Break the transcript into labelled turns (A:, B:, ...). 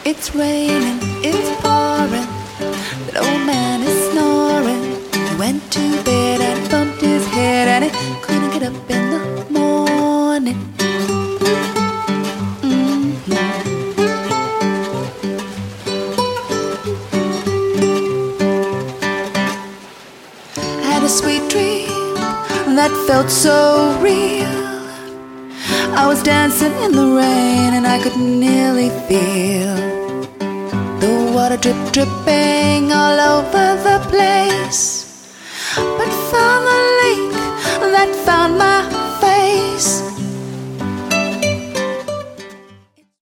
A: It's raining, it's pouring, that old man is snoring. He went to bed and bumped his head and he couldn't get up in the morning. I had a sweet dream that felt so real. I was dancing in the rain and I could nearly feel the water drip dripping all over